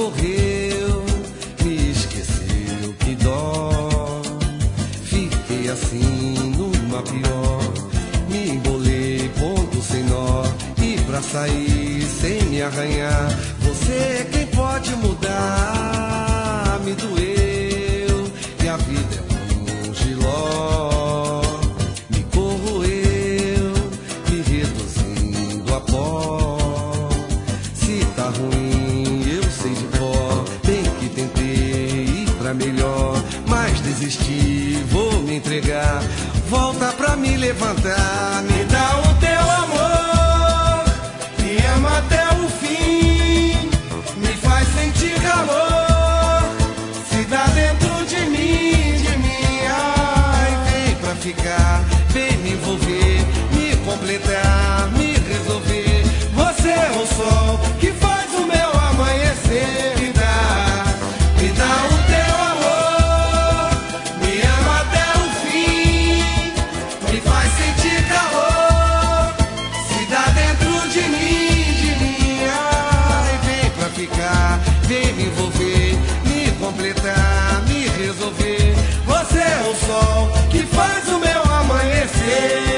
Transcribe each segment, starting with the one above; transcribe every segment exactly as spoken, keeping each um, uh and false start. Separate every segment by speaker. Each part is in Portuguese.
Speaker 1: correu, me esqueceu, que dó. Fiquei assim numa pior, me embolei, ponto sem nó. E pra sair sem me arranhar, você é quem pode mudar. Me doeu e a vida é um giló. Me corroeu, me reduzindo a pó. Se tá ruim, eu sei de pó. Bem que tentei ir pra melhor, mas desisti, vou me entregar. Volta pra me levantar, me dá o teu amor, me ama até o fim, me faz sentir calor, se dá dentro de mim, de mim. Ai, vem pra ficar, vem me envolver, me completar, me resolver. Você é o sol que faz o meu amanhecer. Me dá, me dá o teu amor, me ama até o fim, me faz sentir calor, se dá dentro de mim, de mim. Ai, vem pra ficar, vem me envolver, me completar, me resolver. Você é o sol que faz o meu amanhecer.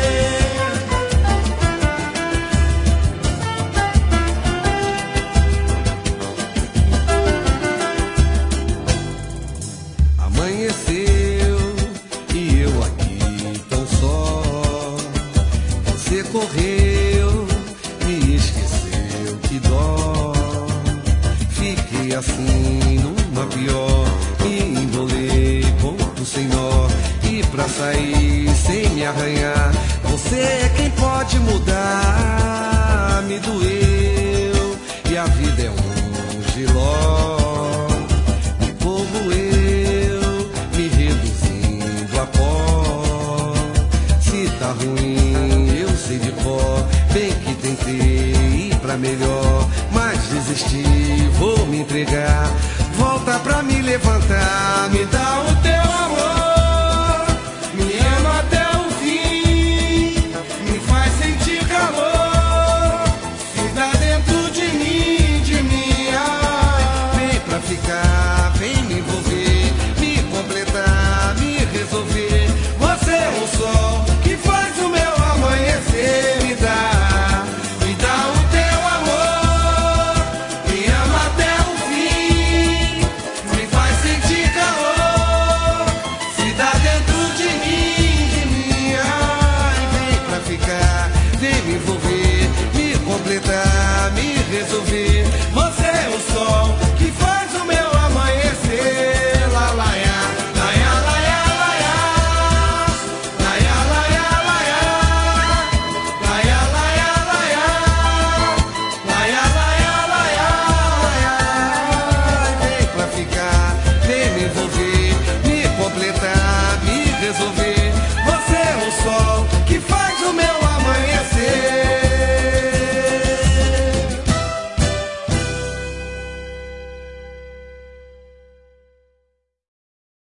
Speaker 1: Amanheceu e eu aqui tão só. Você correu, me esqueceu, que dó. Fiquei assim numa pior, me embolei, ponto sem nó. E pra sair sem me arranhar, você é quem pode mudar. Me doeu e a vida é um giló. Me corroeu, me reduzindo a pó. Se tá ruim, eu sei de pó. Bem que tentei ir pra melhor, mas desisti, vou me entregar. Volta pra me levantar, me dá o teu amor, me ama até o fim, me faz sentir calor, se dá dentro de mim, de mim. Ai, vem pra ficar, vem me envolver, me completar, me resolver. Você é o sol que faz o meu amanhecer. Me dá, me dá o teu amor, me ama até o fim, me faz sentir calor, se dá dentro de mim, de mim. Ai, vem pra ficar, vem me envolver.